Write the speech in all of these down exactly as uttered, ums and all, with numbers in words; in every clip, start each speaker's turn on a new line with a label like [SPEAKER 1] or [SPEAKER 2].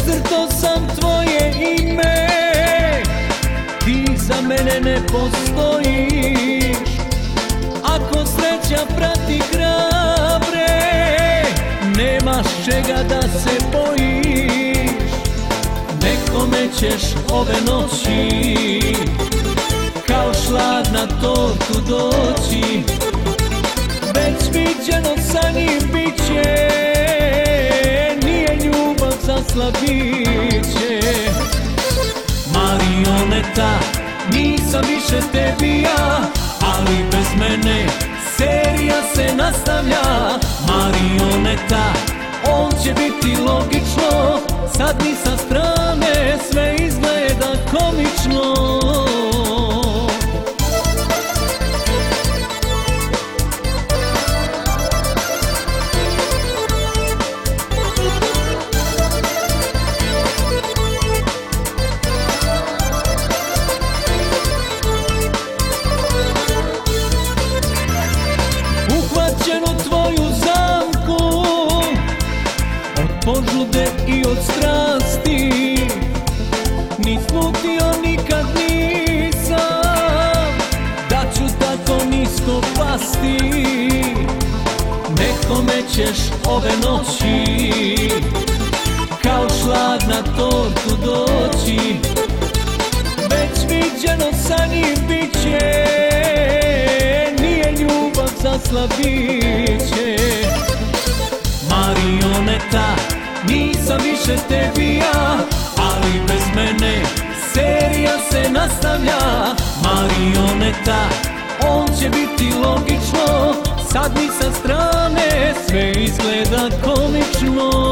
[SPEAKER 1] Precrto sam tvoje ime, ti za mene ne postojiš. Ako sreća prati hrabre, nemaš čega da se bojiš. Nekome ćeš ove noći kao šlag na tortu doći. Već viđeno sa njim biće, nije ljubav za slabiće. Marioneta, nisam više tebi ja, ali bez mene serija se nastavlja. Marioneta, on će biti logično, sad ni sa strane sve izgleda komično. Uhvaćen u tvoju zamku, od požude i od strasti, ni smutio nikad nisam, da ću tako nisko pasti. Nekome ćeš ove noći kao šlag na tortu doći. Već viđeno sa njim biće, nije ljubav za slabiće. Marioneta, nisam više tebi ja, ali bez mene serija se nastavlja. Marioneta, on će biti logično, sad ni sa strane sve izgleda komično.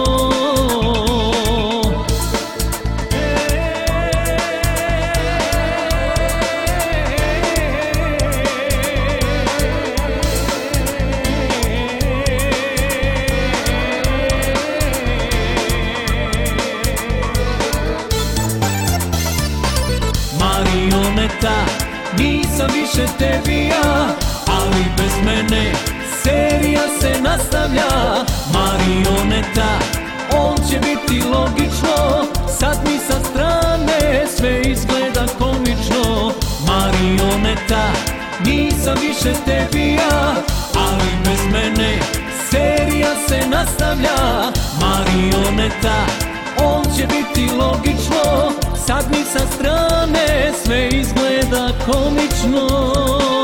[SPEAKER 1] Marioneta, nisam više tebi ja, ali bez mene serija se nastavlja. Marioneta, on će biti logično, sad mi sa strane sve izgleda komično. Marioneta, nisam više tebi ja, ali bez mene serija se nastavlja. Marioneta, on će biti logično, sad mi sa strane sve izgleda komično.